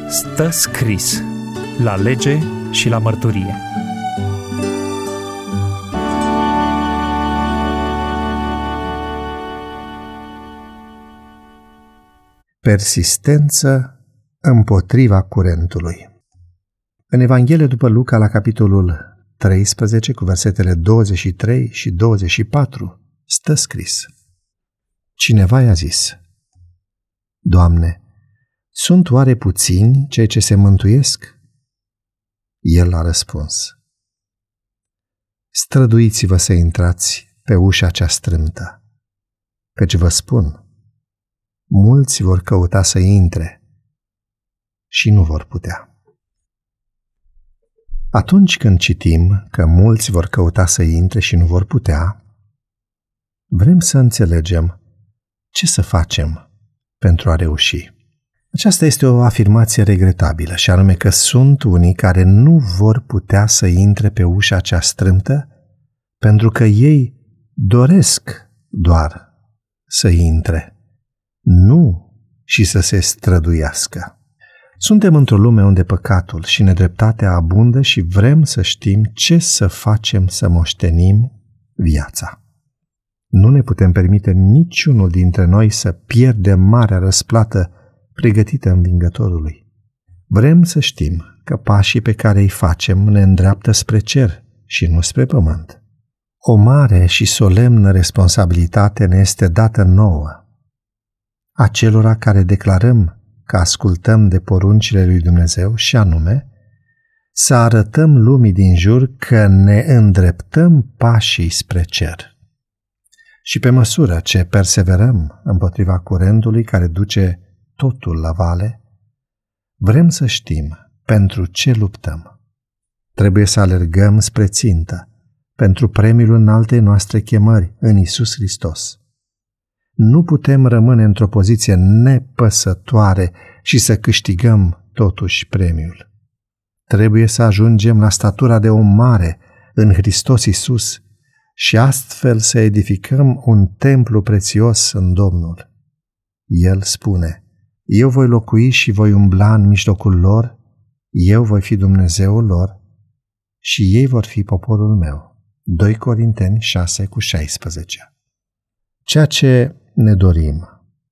Stă scris la lege și la mărturie. Persistență împotriva curentului. În Evanghelie după Luca, la capitolul 13, cu versetele 23 și 24, stă scris: Cineva i-a zis: Doamne, sunt oare puțini cei ce se mântuiesc? El a răspuns: Străduiți-vă să intrați pe ușa cea strâmtă, căci vă spun, mulți vor căuta să intre și nu vor putea. Atunci când citim că mulți vor căuta să intre și nu vor putea, vrem să înțelegem ce să facem pentru a reuși. Aceasta este o afirmație regretabilă, și anume că sunt unii care nu vor putea să intre pe ușa cea strâmtă pentru că ei doresc doar să intre, nu și să se străduiască. Suntem într-o lume unde păcatul și nedreptatea abundă și vrem să știm ce să facem să moștenim viața. Nu ne putem permite niciunul dintre noi să pierdem marea răsplată pregătită învingătorului. Vrem să știm că pașii pe care îi facem ne îndreaptă spre cer și nu spre pământ. O mare și solemnă responsabilitate ne este dată nouă, acelora care declarăm că ascultăm de poruncile lui Dumnezeu, și anume să arătăm lumii din jur că ne îndreptăm pașii spre cer. Și pe măsură ce perseverăm împotriva curentului care duce totul la vale, vrem să știm pentru ce luptăm. Trebuie să alergăm spre țintă, pentru premiul înaltei noastre chemări în Iisus Hristos. Nu putem rămâne într-o poziție nepăsătoare și să câștigăm totuși premiul. Trebuie să ajungem la statura de om mare în Hristos Iisus și astfel să edificăm un templu prețios în Domnul. El spune: Eu voi locui și voi umbla în mijlocul lor, eu voi fi Dumnezeul lor și ei vor fi poporul meu. 2 Corinteni 6:16. Ceea ce ne dorim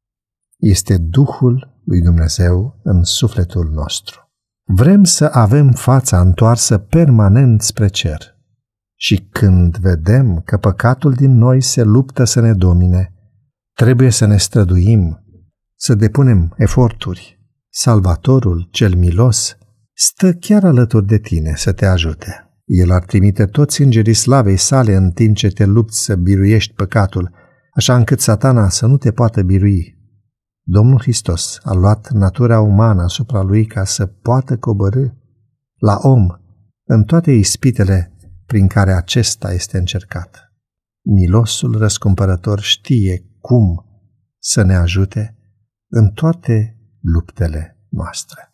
este Duhul lui Dumnezeu în sufletul nostru. Vrem să avem fața întoarsă permanent spre cer. Și când vedem că păcatul din noi se luptă să ne domine, trebuie să ne străduim, să depunem eforturi. Salvatorul cel milos stă chiar alături de tine să te ajute. El ar trimite toți îngerii slavei sale în timp ce te lupți să biruiești păcatul, așa încât Satana să nu te poată birui. Domnul Hristos a luat natura umană asupra lui ca să poată coborî la om în toate ispitele prin care acesta este încercat. Milosul răscumpărător știe cum să ne ajute în toate luptele noastre.